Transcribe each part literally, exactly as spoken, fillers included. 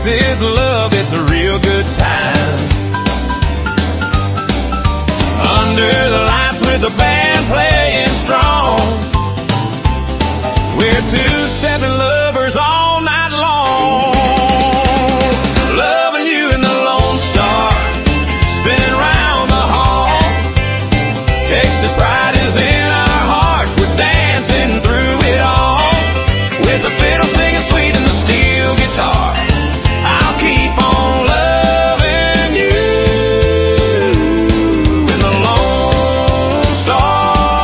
Texas love, it's a real good time. Under the lights with the band playing strong, we're two-stepping lovers all night long. Loving you in the Lone Star, spinning round the hall. Texas pride is in our hearts, we're dancing through it all. With the fiddle singing sweet and the steel guitar, I'll keep on loving you in the Lone Star.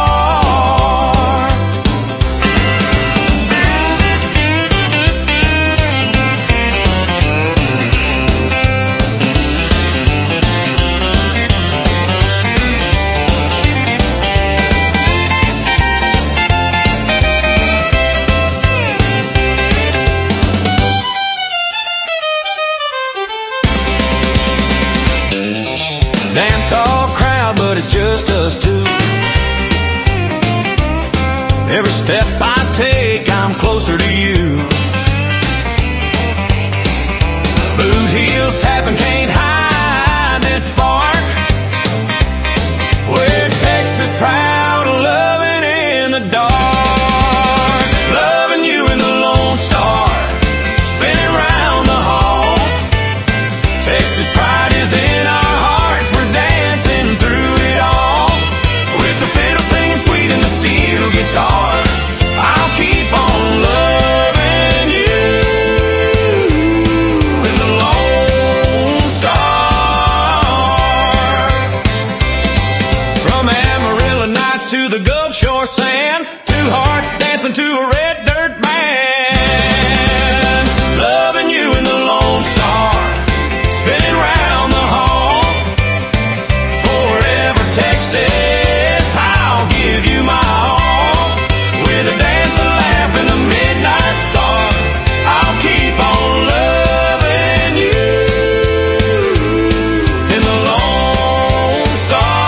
Dance hall crowd, but it's just us two. Every step I take, I'm closer to you. Boot heels tapping, can't hide this spark. We're Texas proud, loving in the dark. Loving you in the Lone Star, spinning round the hall. Texas pride is in our hearts, we're dancing through it all. With the fiddle singing sweet and the steel guitar, I'll keep on loving you in the Lone Star. From Amarillo nights to the Gulf Shore sand, two hearts dancing to a red dirt band. Loving you in the Lone Star, spinning round the hall. Forever Texas, I'll give you my all. With a dance, a laugh, and a midnight star, I'll keep on loving you in the Lone Star.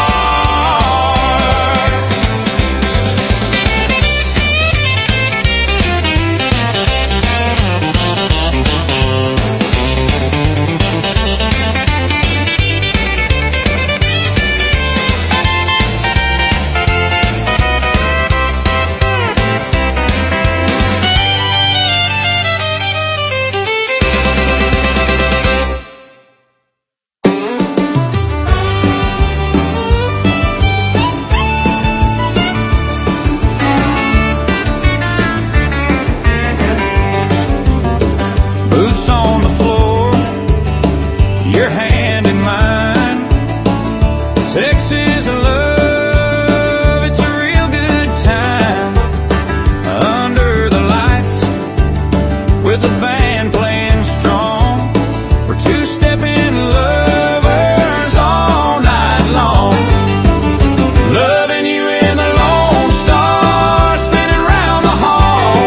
Boots on the floor, your hand in mine. Texas love, it's a real good time. Under the lights with the band playing strong, we're two-stepping lovers all night long. Loving you in the Lone Star, spinning round the hall.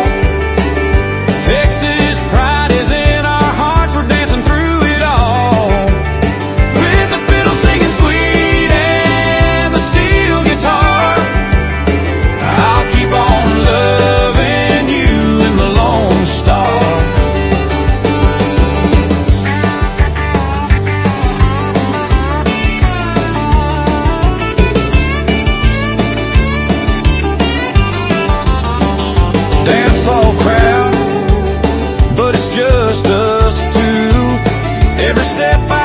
Texas pride is in our hearts, we're dancing through it all. With the fiddle singing sweet and the steel guitar, I'll keep on loving you in the Lone Star. Dance hall crowd, but it's just us two. Every step I